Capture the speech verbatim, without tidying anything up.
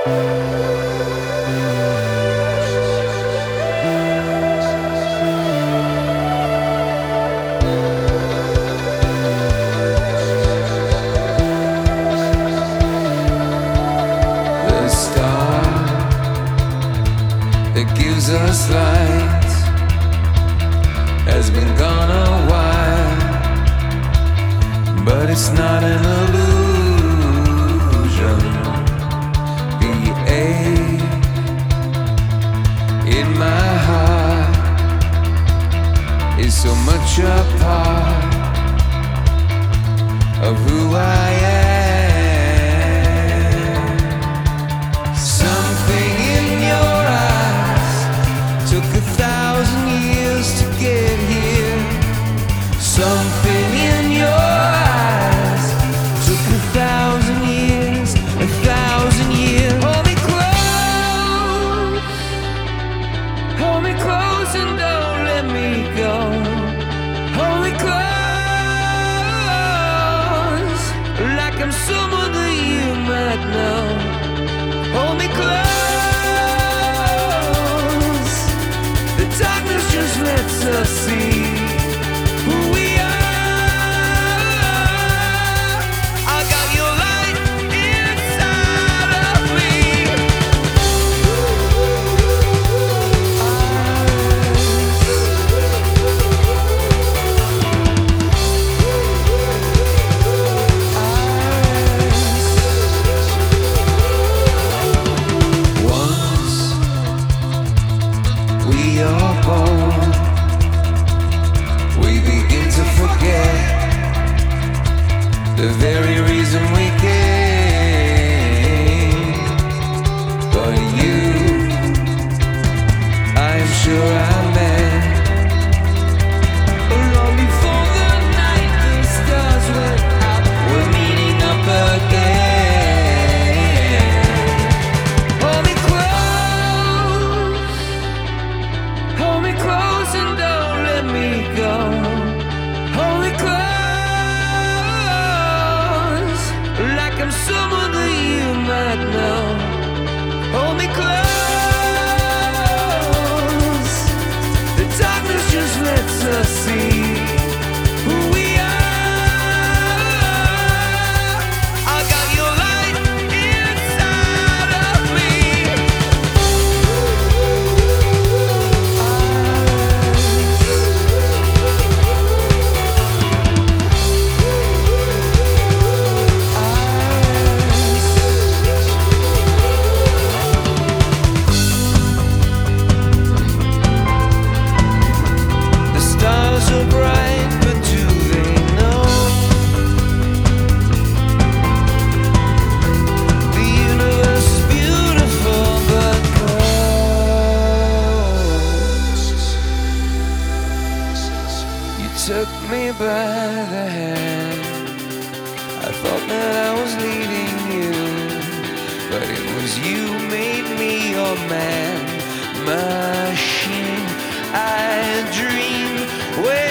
That gives us light has been gone a while, but it's not an illusion. The ache in my heart is so much a part of who I am. Something in your eyes took a thousand years to get here. Something in your eyes took a thousand years, a thousand years. Hold me close, hold me close and don't let me go. Hold me close, like I'm someone that you might know. Hold me close, the darkness just lets us see who we are. I got your light inside of me. Once we are born, we begin to forget the very reason we came. But you, I am sure I met long before the night the stars went out. We're meeting up again. Hold me close, hold me close and don't let me go. Hold me close, like I'm someone that you might know. Hold me close, the darkness just lets us see who we are. I got your light inside of me. The stars are bright, but do they know the universe is beautiful but close? You took me by the hand. I thought that I was leading you, but it was you made me your man. Machine, I dream. Where